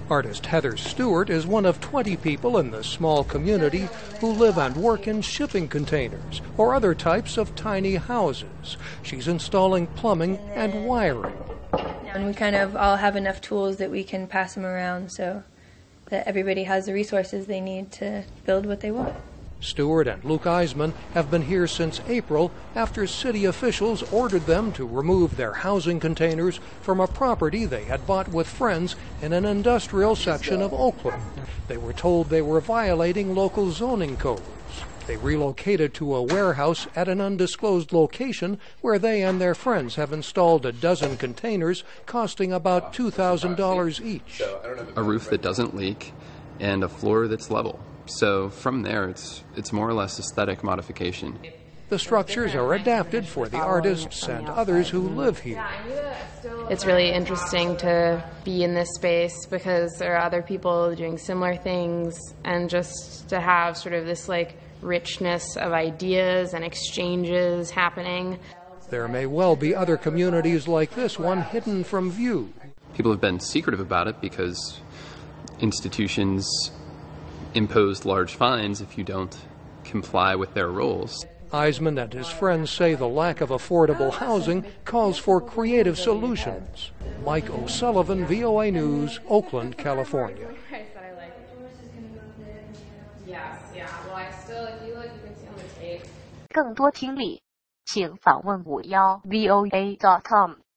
Artist Heather Stewart is one of 20 people in the small community who live and work in shipping containers or other types of tiny houses. She's installing plumbing and wiring. And we kind of all have enough tools that we can pass them around so that everybody has the resources they need to build what they want. Stewart and Luke Eisman have been here since April after city officials ordered them to remove their housing containers from a property they had bought with friends in an industrial section of Oakland. They were told they were violating local zoning codes. They relocated to a warehouse at an undisclosed location where they and their friends have installed a dozen containers costing about $2,000 each. A roof that doesn't leak and a floor that's level. So from there, it's more or less aesthetic modification. The structures are adapted for the artists and others who live here. It's really interesting to be in this space because there are other people doing similar things, and just to have sort of this richness of ideas and exchanges happening. There may well be other communities like this one hidden from view. People have been secretive about it because institutions imposed large fines if you don't comply with their rules. Eisman and his friends say the lack of affordable housing calls for creative solutions. Mike O'Sullivan, VOA News, Oakland, California. .更多听力，请访问51voa.com。